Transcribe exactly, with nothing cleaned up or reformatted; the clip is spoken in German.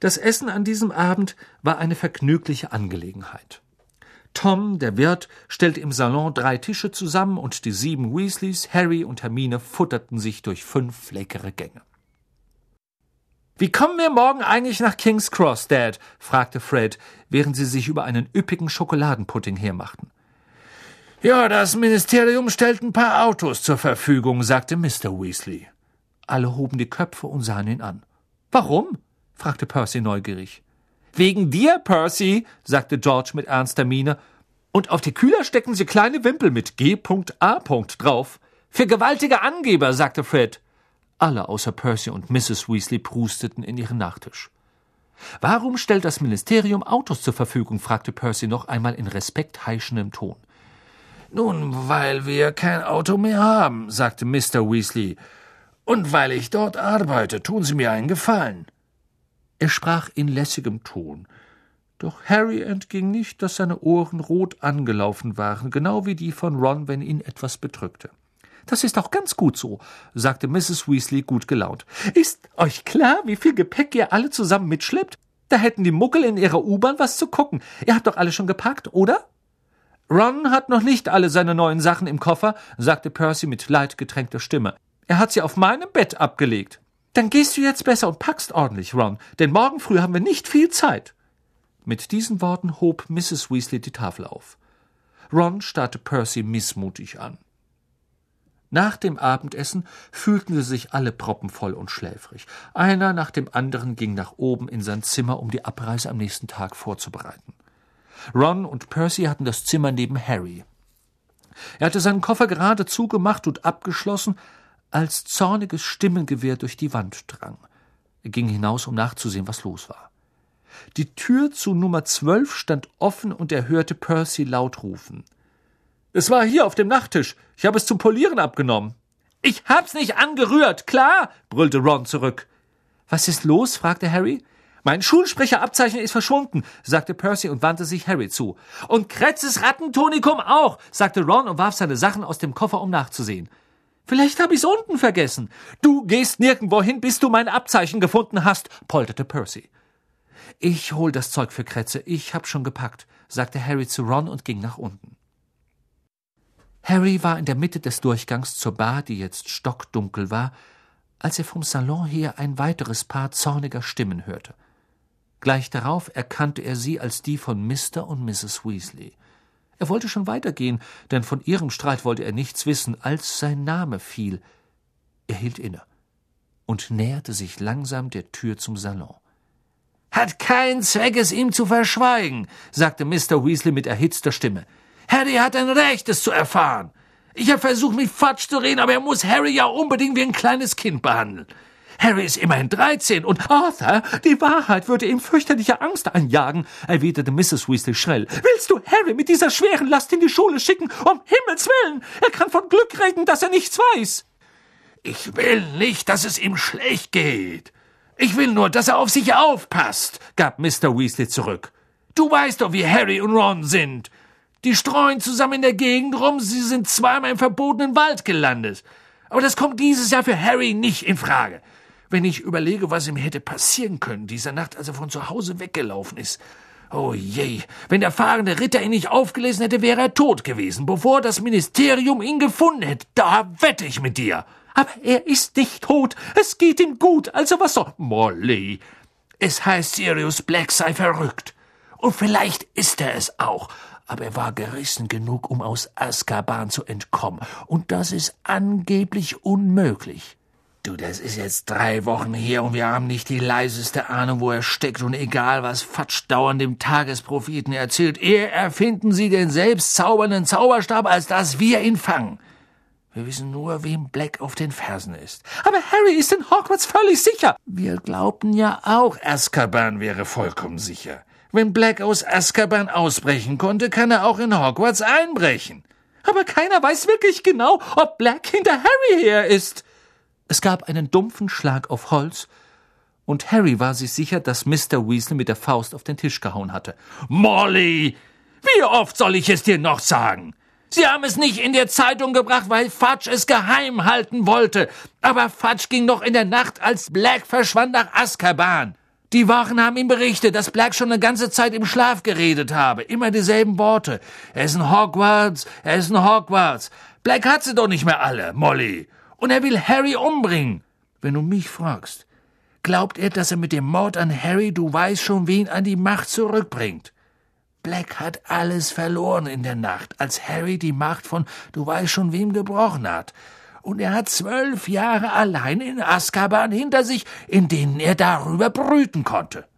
Das Essen an diesem Abend war eine vergnügliche Angelegenheit. Tom, der Wirt, stellte im Salon drei Tische zusammen und die sieben Weasleys, Harry und Hermine futterten sich durch fünf leckere Gänge. »Wie kommen wir morgen eigentlich nach King's Cross, Dad?« fragte Fred, während sie sich über einen üppigen Schokoladenpudding hermachten. »Ja, das Ministerium stellt ein paar Autos zur Verfügung«, sagte Mister Weasley. Alle hoben die Köpfe und sahen ihn an. »Warum?« fragte Percy neugierig. »Wegen dir, Percy«, sagte George mit ernster Miene. »Und auf die Kühler stecken sie kleine Wimpel mit G A drauf. Für gewaltige Angeber«, sagte Fred. Alle außer Percy und Misses Weasley prusteten in ihren Nachtisch. »Warum stellt das Ministerium Autos zur Verfügung?« fragte Percy noch einmal in respektheischendem Ton. »Nun, weil wir kein Auto mehr haben«, sagte Mister Weasley. »Und weil ich dort arbeite, tun Sie mir einen Gefallen.« Er sprach in lässigem Ton. Doch Harry entging nicht, dass seine Ohren rot angelaufen waren, genau wie die von Ron, wenn ihn etwas bedrückte. »Das ist auch ganz gut so«, sagte Misses Weasley gut gelaunt. »Ist euch klar, wie viel Gepäck ihr alle zusammen mitschleppt? Da hätten die Muggel in ihrer U-Bahn was zu gucken. Ihr habt doch alle schon gepackt, oder?« »Ron hat noch nicht alle seine neuen Sachen im Koffer«, sagte Percy mit leidgetränkter Stimme. »Er hat sie auf meinem Bett abgelegt.« »Dann gehst du jetzt besser und packst ordentlich, Ron, denn morgen früh haben wir nicht viel Zeit.« Mit diesen Worten hob Misses Weasley die Tafel auf. Ron starrte Percy missmutig an. Nach dem Abendessen fühlten sie sich alle proppenvoll und schläfrig. Einer nach dem anderen ging nach oben in sein Zimmer, um die Abreise am nächsten Tag vorzubereiten. Ron und Percy hatten das Zimmer neben Harry. Er hatte seinen Koffer gerade zugemacht und abgeschlossen, als zorniges Stimmengewehr durch die Wand drang. Er ging hinaus, um nachzusehen, was los war. Die Tür zu Nummer zwölf stand offen und er hörte Percy laut rufen. »Es war hier auf dem Nachttisch. Ich habe es zum Polieren abgenommen.« »Ich hab's nicht angerührt, klar«, brüllte Ron zurück. »Was ist los?« fragte Harry. »Mein Schulsprecherabzeichen ist verschwunden«, sagte Percy und wandte sich Harry zu. »Und Kretzes Rattentonikum auch«, sagte Ron und warf seine Sachen aus dem Koffer, um nachzusehen. »Vielleicht habe ich's unten vergessen.« »Du gehst nirgendwo hin, bis du mein Abzeichen gefunden hast«, polterte Percy. »Ich hol das Zeug für Kretze, ich hab schon gepackt«, sagte Harry zu Ron und ging nach unten. Harry war in der Mitte des Durchgangs zur Bar, die jetzt stockdunkel war, als er vom Salon her ein weiteres Paar zorniger Stimmen hörte. Gleich darauf erkannte er sie als die von Mister und Misses Weasley. Er wollte schon weitergehen, denn von ihrem Streit wollte er nichts wissen, als sein Name fiel. Er hielt inne und näherte sich langsam der Tür zum Salon. »Hat keinen Zweck, es ihm zu verschweigen«, sagte Mister Weasley mit erhitzter Stimme. »Harry hat ein Recht, es zu erfahren. Ich habe versucht, mit Fudge zu reden, aber er muss Harry ja unbedingt wie ein kleines Kind behandeln. Harry ist immerhin dreizehn und Arthur, die Wahrheit würde ihm fürchterliche Angst einjagen«, erwiderte Misses Weasley schnell. »Willst du Harry mit dieser schweren Last in die Schule schicken? Um Himmels Willen! Er kann von Glück reden, dass er nichts weiß.« »Ich will nicht, dass es ihm schlecht geht. Ich will nur, dass er auf sich aufpasst«, gab Mister Weasley zurück. »Du weißt doch, wie Harry und Ron sind. Die streuen zusammen in der Gegend rum, sie sind zweimal im verbotenen Wald gelandet. Aber das kommt dieses Jahr für Harry nicht in Frage. Wenn ich überlege, was ihm hätte passieren können, dieser Nacht, als er von zu Hause weggelaufen ist. Oh je, wenn der fahrende Ritter ihn nicht aufgelesen hätte, wäre er tot gewesen, bevor das Ministerium ihn gefunden hätte. Da wette ich mit dir.« »Aber er ist nicht tot, es geht ihm gut, also was soll...« »Molly, es heißt, Sirius Black sei verrückt. Und vielleicht ist er es auch. Aber er war gerissen genug, um aus Azkaban zu entkommen. Und das ist angeblich unmöglich. Du, das ist jetzt drei Wochen her und wir haben nicht die leiseste Ahnung, wo er steckt. Und egal, was Fudge dauernd dem Tagespropheten erzählt, eher erfinden sie den selbstzaubernden Zauberstab, als dass wir ihn fangen. Wir wissen nur, wem Black auf den Fersen ist. »Aber Harry ist in Hogwarts völlig sicher.« »Wir glaubten ja auch, Azkaban wäre vollkommen sicher. Wenn Black aus Azkaban ausbrechen konnte, kann er auch in Hogwarts einbrechen.« »Aber keiner weiß wirklich genau, ob Black hinter Harry her ist.« Es gab einen dumpfen Schlag auf Holz, und Harry war sich sicher, dass Mister Weasley mit der Faust auf den Tisch gehauen hatte. »Molly, wie oft soll ich es dir noch sagen? Sie haben es nicht in der Zeitung gebracht, weil Fudge es geheim halten wollte. Aber Fudge ging noch in der Nacht, als Black verschwand, nach Azkaban. Die Wachen haben ihm berichtet, dass Black schon eine ganze Zeit im Schlaf geredet habe. Immer dieselben Worte. Er ist ein Hogwarts, er ist ein Hogwarts. Black hat sie doch nicht mehr alle, Molly. Und er will Harry umbringen. Wenn du mich fragst, glaubt er, dass er mit dem Mord an Harry, du weißt schon wen, an die Macht zurückbringt. Black hat alles verloren in der Nacht, als Harry die Macht von du weißt schon wem gebrochen hat. Und er hat zwölf Jahre allein in Azkaban hinter sich, in denen er darüber brüten konnte.